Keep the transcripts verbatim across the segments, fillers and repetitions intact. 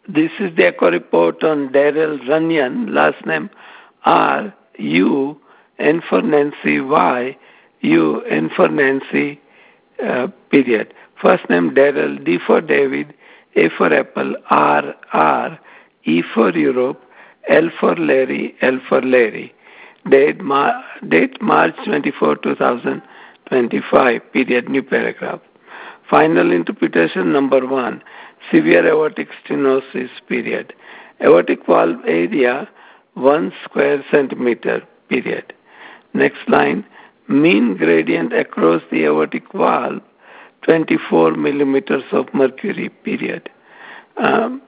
This is the echo report on Daryl Runyon, last name R, U, N for Nancy, Y, U, N for Nancy, uh, period. First name Daryl, D for David, A for Apple, R, R, E for Europe, L for Larry, L for Larry. Date, Mar- date March twenty-fourth, twenty twenty-five, period, new paragraph. Final interpretation number one, severe aortic stenosis, period. Aortic valve area, one square centimeter, period. Next line, mean gradient across the aortic valve, twenty-four millimeters of mercury, period. Um,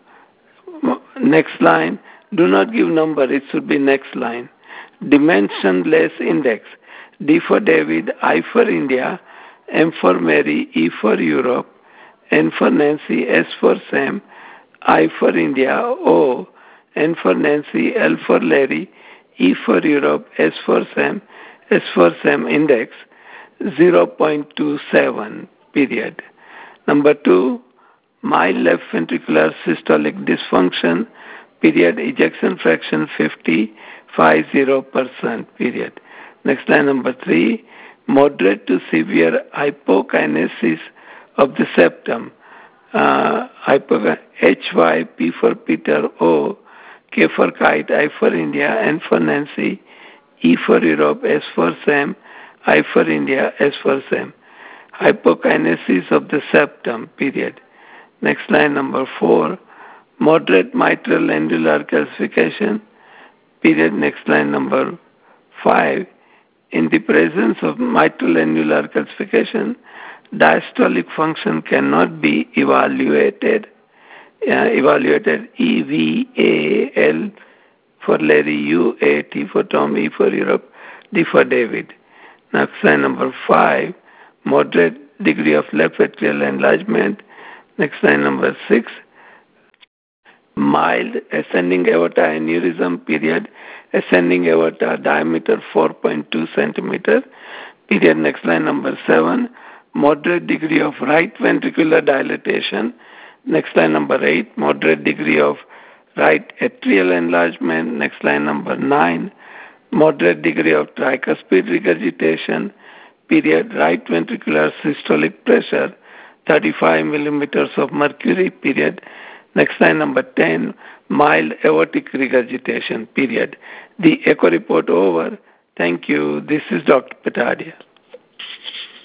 next line, do not give number, it should be next line. Dimensionless index, D for David, I for India, M for Mary, E for Europe, N for Nancy, S for Sam, I for India, O, N for Nancy, L for Larry, E for Europe, S for Sam, S for Sam index, zero point two seven, period. Number two, mild left ventricular systolic dysfunction, period, ejection fraction fifty, fifty percent, period. Next line number three, moderate to severe hypokinesis of the septum, uh, hypo- H Y, P for Peter, O, K for kite, I for India, N for Nancy, E for Europe, S for Sam, I for India, S for Sam. Hypokinesis of the septum, period. Next line number four, moderate mitral annular calcification, period. Next line number five, in the presence of mitral annular calcification, diastolic function cannot be evaluated. Uh, evaluated E V A L for Larry, U A, T for Tom, E for Europe, D for David. Next line number five, moderate degree of left atrial enlargement. Next line number six, mild ascending aorta aneurysm, period, ascending aorta diameter four point two centimeter, period. Next line number seven, moderate degree of right ventricular dilatation. Next line number eight, moderate degree of right atrial enlargement. Next line number nine, moderate degree of tricuspid regurgitation, period, right ventricular systolic pressure, thirty-five millimeters of mercury, period. Next line number ten, mild aortic regurgitation, period. The echo report over. Thank you. This is Doctor Patadia.